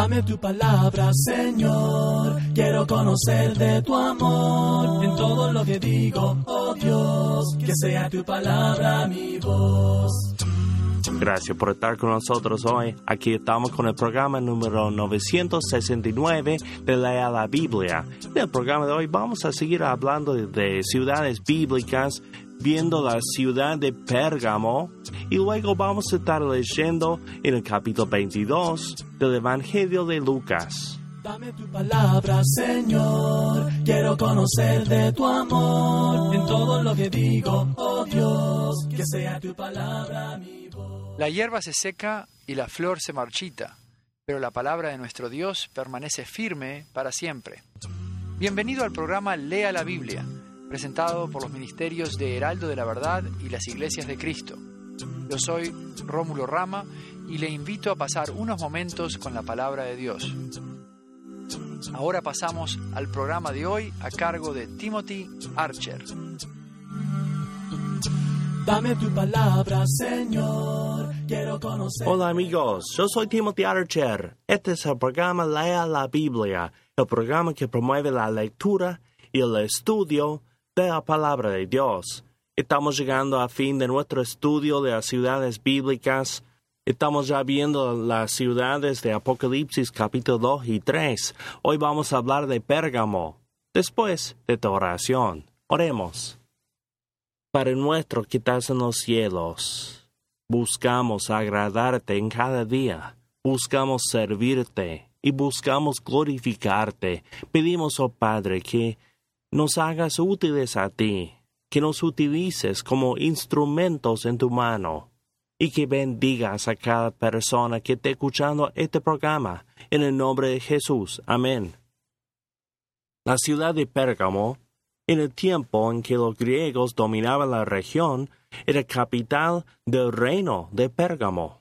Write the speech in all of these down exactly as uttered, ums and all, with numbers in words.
Dame tu palabra, Señor, quiero conocer de tu amor. En todo lo que digo, oh Dios, que sea tu palabra mi voz. Gracias por estar con nosotros hoy. Aquí estamos con el programa número novecientos sesenta y nueve de Lea la Biblia. En el programa de hoy vamos a seguir hablando de, de ciudades bíblicas, viendo la ciudad de Pérgamo, y luego vamos a estar leyendo en el capítulo veintidós del Evangelio de Lucas. Dame tu palabra, Señor, quiero conocer de tu amor. En todo lo que digo, oh Dios, que sea tu palabra mi voz. La hierba se seca y la flor se marchita, pero la palabra de nuestro Dios permanece firme para siempre. Bienvenido al programa Lea la Biblia, presentado por los ministerios de Heraldo de la Verdad y las Iglesias de Cristo. Yo soy Rómulo Rama y le invito a pasar unos momentos con la palabra de Dios. Ahora pasamos al programa de hoy a cargo de Timothy Archer. Dame tu palabra, Señor, quiero conocer. Hola amigos, yo soy Timothy Archer. Este es el programa Lea la Biblia, el programa que promueve la lectura y el estudio de la palabra de Dios. Estamos llegando a fin de nuestro estudio de las ciudades bíblicas. Estamos ya viendo las ciudades de Apocalipsis capítulo dos y tres. Hoy vamos a hablar de Pérgamo. Después de tu oración, oremos. Padre nuestro que estás en los cielos, buscamos agradarte en cada día. Buscamos servirte y buscamos glorificarte. Pedimos, oh Padre, que nos hagas útiles a ti, que nos utilices como instrumentos en tu mano y que bendigas a cada persona que esté escuchando este programa. En el nombre de Jesús. Amén. La ciudad de Pérgamo, en el tiempo en que los griegos dominaban la región, era capital del reino de Pérgamo.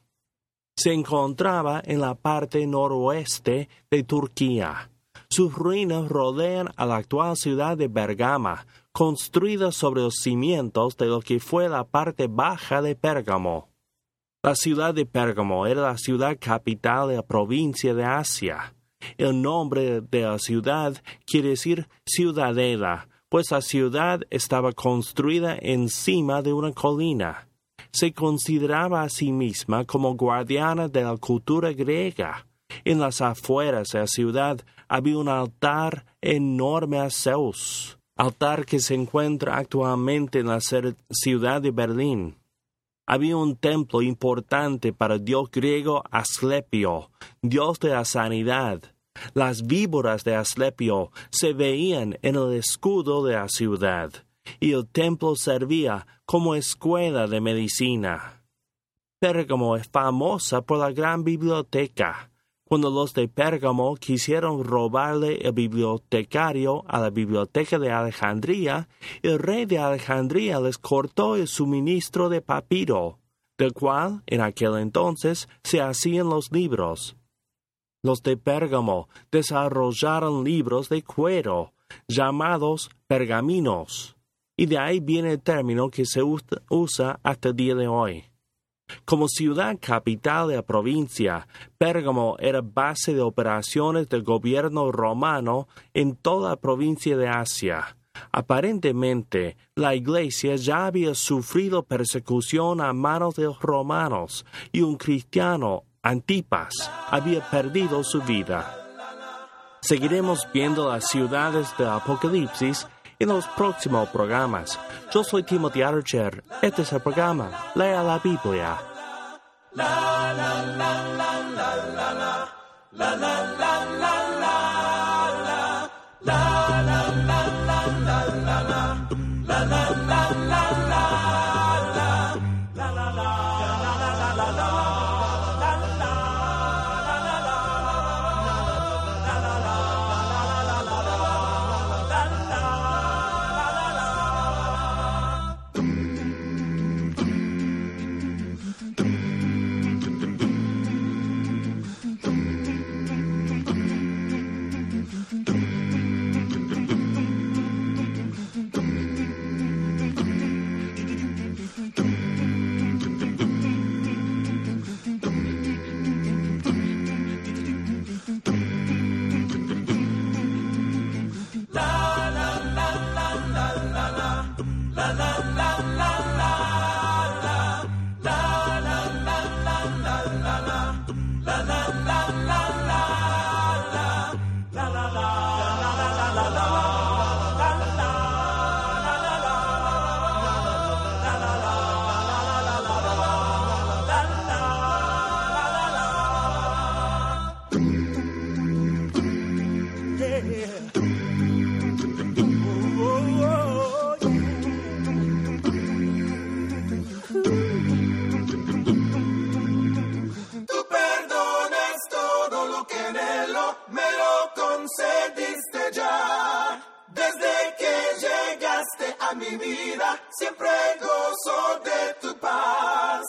Se encontraba en la parte noroeste de Turquía. Sus ruinas rodean a la actual ciudad de Bergama, construida sobre los cimientos de lo que fue la parte baja de Pérgamo. La ciudad de Pérgamo era la ciudad capital de la provincia de Asia. El nombre de la ciudad quiere decir ciudadela, pues la ciudad estaba construida encima de una colina. Se consideraba a sí misma como guardiana de la cultura griega. En las afueras de la ciudad había un altar enorme a Zeus, altar que se encuentra actualmente en la ciudad de Berlín. Había un templo importante para el dios griego Asclepio, dios de la sanidad. Las víboras de Asclepio se veían en el escudo de la ciudad, y el templo servía como escuela de medicina. Pérgamo es famosa por la gran biblioteca. Cuando los de Pérgamo quisieron robarle el bibliotecario a la biblioteca de Alejandría, el rey de Alejandría les cortó el suministro de papiro, del cual en aquel entonces se hacían los libros. Los de Pérgamo desarrollaron libros de cuero, llamados pergaminos, y de ahí viene el término que se usa hasta el día de hoy. Como ciudad capital de la provincia, Pérgamo era base de operaciones del gobierno romano en toda la provincia de Asia. Aparentemente, la iglesia ya había sufrido persecución a manos de los romanos, y un cristiano, Antipas, había perdido su vida. Seguiremos viendo las ciudades del Apocalipsis en los próximos programas. Yo soy Timothy Archer. Este es el programa Lea la Biblia. La la la la la la la la la la la la la la tenerlo, me lo concediste ya. Desde que llegaste a mi vida, siempre gozo de tu paz.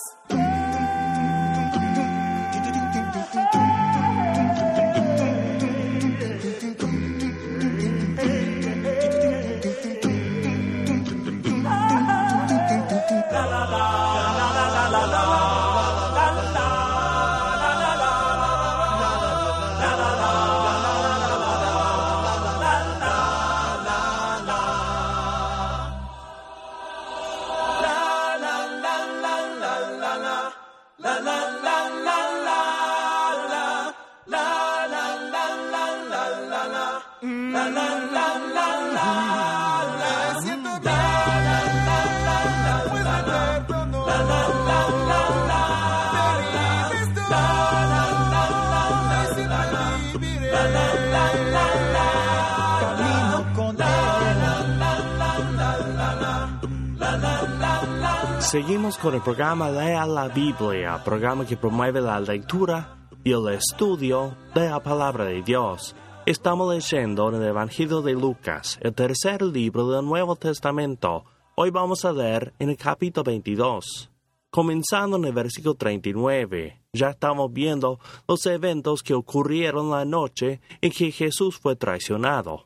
Seguimos con el programa Lea la Biblia, programa que promueve la lectura y el estudio de la palabra de Dios. Estamos leyendo en el Evangelio de Lucas, el tercer libro del Nuevo Testamento. Hoy vamos a leer en el capítulo veintidós. Comenzando en el versículo treinta y nueve, ya estamos viendo los eventos que ocurrieron la noche en que Jesús fue traicionado.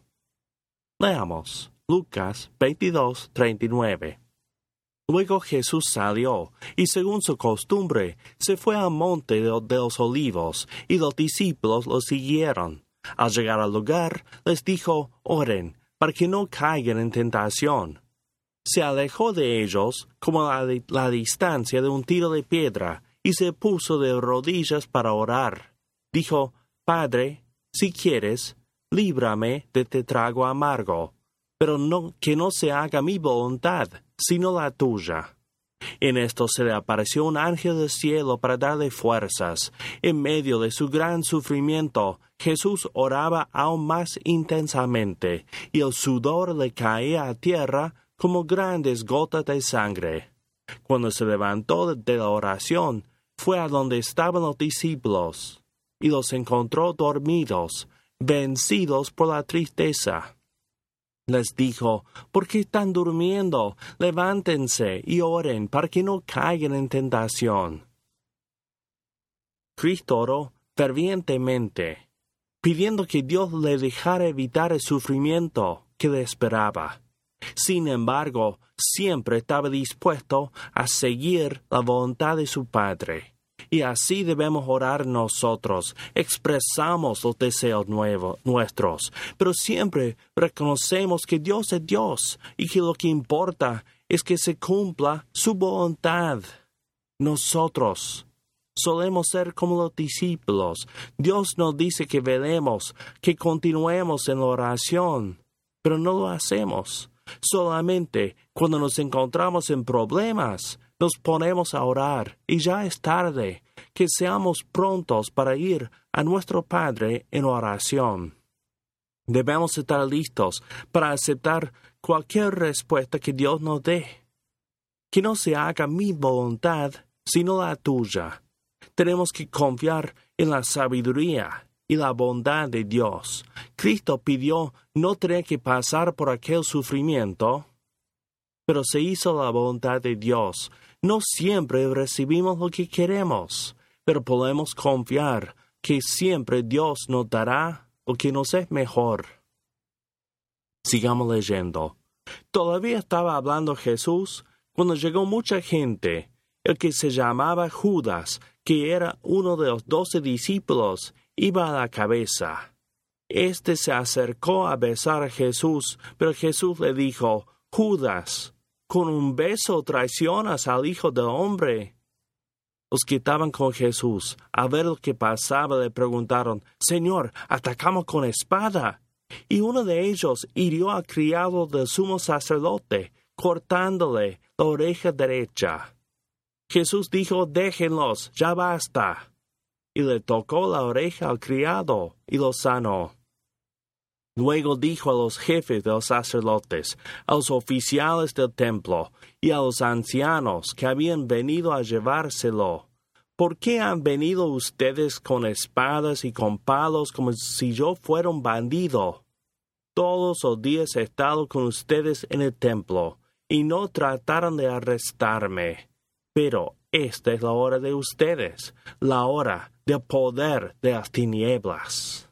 Leamos Lucas veintidós, treinta y nueve. Luego Jesús salió, y según su costumbre, se fue al monte de, de los olivos, y los discípulos lo siguieron. Al llegar al lugar, les dijo, oren, para que no caigan en tentación. Se alejó de ellos como a la, la distancia de un tiro de piedra, y se puso de rodillas para orar. Dijo, Padre, si quieres, líbrame de este trago amargo, pero no, que no se haga mi voluntad, sino la tuya. En esto se le apareció un ángel del cielo para darle fuerzas. En medio de su gran sufrimiento, Jesús oraba aún más intensamente, y el sudor le caía a tierra como grandes gotas de sangre. Cuando se levantó de la oración, fue a donde estaban los discípulos, y los encontró dormidos, vencidos por la tristeza. Les dijo, ¿por qué están durmiendo? Levántense y oren para que no caigan en tentación. Cristo oró fervientemente, pidiendo que Dios le dejara evitar el sufrimiento que le esperaba. Sin embargo, siempre estaba dispuesto a seguir la voluntad de su Padre. Y así debemos orar nosotros. Expresamos los deseos nuevos, nuestros, pero siempre reconocemos que Dios es Dios y que lo que importa es que se cumpla su voluntad. Nosotros solemos ser como los discípulos. Dios nos dice que velemos, que continuemos en la oración, pero no lo hacemos. Solamente cuando nos encontramos en problemas, nos ponemos a orar, y ya es tarde. Que seamos prontos para ir a nuestro Padre en oración. Debemos estar listos para aceptar cualquier respuesta que Dios nos dé. Que no se haga mi voluntad, sino la tuya. Tenemos que confiar en la sabiduría y la bondad de Dios. Cristo pidió no tener que pasar por aquel sufrimiento, pero se hizo la voluntad de Dios. No siempre recibimos lo que queremos, pero podemos confiar que siempre Dios nos dará lo que nos es mejor. Sigamos leyendo. Todavía estaba hablando Jesús cuando llegó mucha gente. El que se llamaba Judas, que era uno de los doce discípulos, iba a la cabeza. Este se acercó a besar a Jesús, pero Jesús le dijo, Judas, ¿con un beso traicionas al Hijo del Hombre? Los que estaban con Jesús, al ver lo que pasaba, le preguntaron, Señor, ¿atacamos con espada? Y uno de ellos hirió al criado del sumo sacerdote, cortándole la oreja derecha. Jesús dijo, déjenlos, ya basta. Y le tocó la oreja al criado, y lo sanó. Luego dijo a los jefes de los sacerdotes, a los oficiales del templo y a los ancianos que habían venido a llevárselo, ¿por qué han venido ustedes con espadas y con palos como si yo fuera un bandido? Todos los días he estado con ustedes en el templo, y no trataron de arrestarme. Pero esta es la hora de ustedes, la hora del poder de las tinieblas.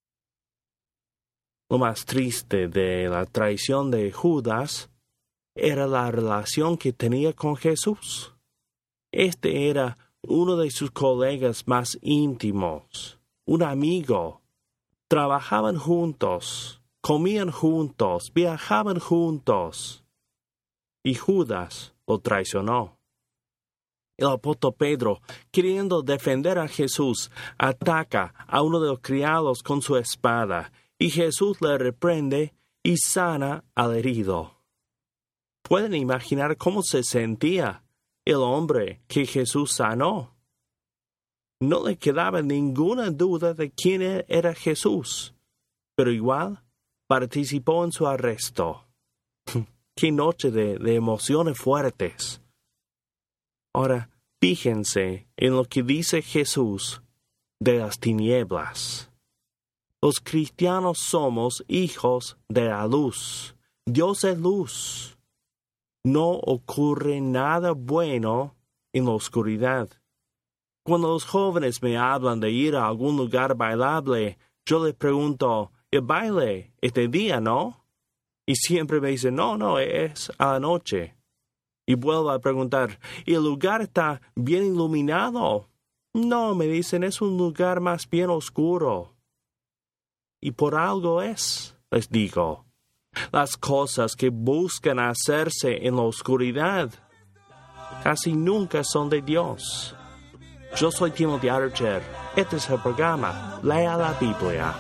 Lo más triste de la traición de Judas era la relación que tenía con Jesús. Este era uno de sus colegas más íntimos, un amigo. Trabajaban juntos, comían juntos, viajaban juntos. Y Judas lo traicionó. El apóstol Pedro, queriendo defender a Jesús, ataca a uno de los criados con su espada, y Jesús le reprende y sana al herido. ¿Pueden imaginar cómo se sentía el hombre que Jesús sanó? No le quedaba ninguna duda de quién era Jesús, pero igual participó en su arresto. ¡Qué noche de, de emociones fuertes! Ahora, fíjense en lo que dice Jesús de las tinieblas. Los cristianos somos hijos de la luz. Dios es luz. No ocurre nada bueno en la oscuridad. Cuando los jóvenes me hablan de ir a algún lugar bailable, yo les pregunto, ¿el baile es de día, no? Y siempre me dicen, no, no, es a la noche. Y vuelvo a preguntar, ¿y el lugar está bien iluminado? No, me dicen, es un lugar más bien oscuro. Y por algo es, les digo. Las cosas que buscan hacerse en la oscuridad casi nunca son de Dios. Yo soy Timothy Archer. Este es el programa Lea la Biblia.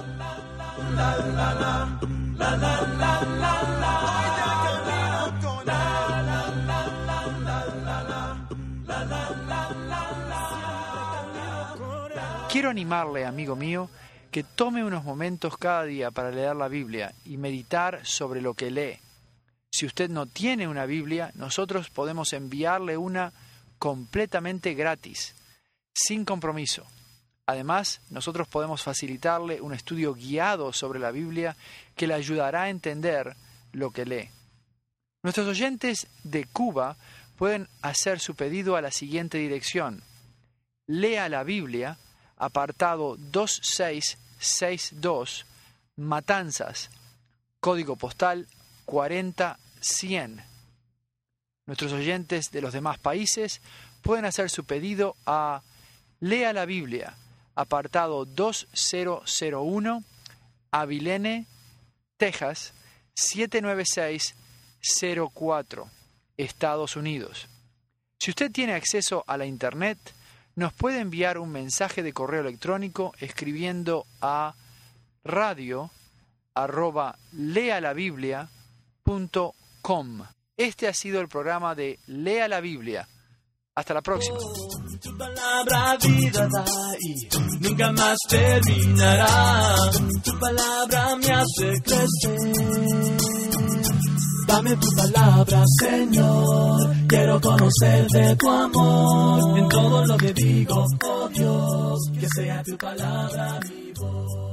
Quiero animarle, amigo mío, que tome unos momentos cada día para leer la Biblia y meditar sobre lo que lee. Si usted no tiene una Biblia, nosotros podemos enviarle una completamente gratis, sin compromiso. Además, nosotros podemos facilitarle un estudio guiado sobre la Biblia que le ayudará a entender lo que lee. Nuestros oyentes de Cuba pueden hacer su pedido a la siguiente dirección: Lea la Biblia, apartado dos seis seis dos, Matanzas, código postal cuarenta cien. Nuestros oyentes de los demás países pueden hacer su pedido a Lea la Biblia, apartado dos cero cero uno, Abilene, Texas, siete nueve seis cero cuatro, Estados Unidos. Si usted tiene acceso a la Internet, nos puede enviar un mensaje de correo electrónico escribiendo a radio arroba lealabiblia punto com. Este ha sido el programa de Lea la Biblia. Hasta la próxima. Tu palabra vida da y nunca más terminará. Tu palabra me hace crecer. Dame tu palabra, Señor. Quiero conocer de tu amor. En todo lo que digo, oh Dios, que sea tu palabra mi voz.